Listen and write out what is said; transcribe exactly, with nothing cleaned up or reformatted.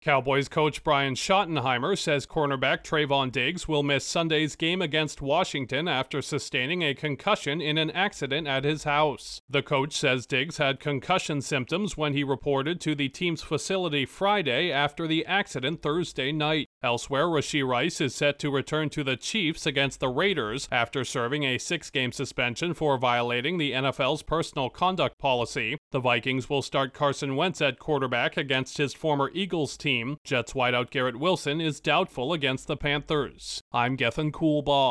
Cowboys coach Brian Schottenheimer says cornerback Trayvon Diggs will miss Sunday's game against Washington after sustaining a concussion in an accident at his house. The coach says Diggs had concussion symptoms when he reported to the team's facility Friday after the accident Thursday night. Elsewhere, Rashee Rice is set to return to the Chiefs against the Raiders after serving a six-game suspension for violating the N F L's personal conduct policy. The Vikings will start Carson Wentz at quarterback against his former Eagles team. Jets wideout Garrett Wilson is doubtful against the Panthers. I'm Gethin Coolbaugh.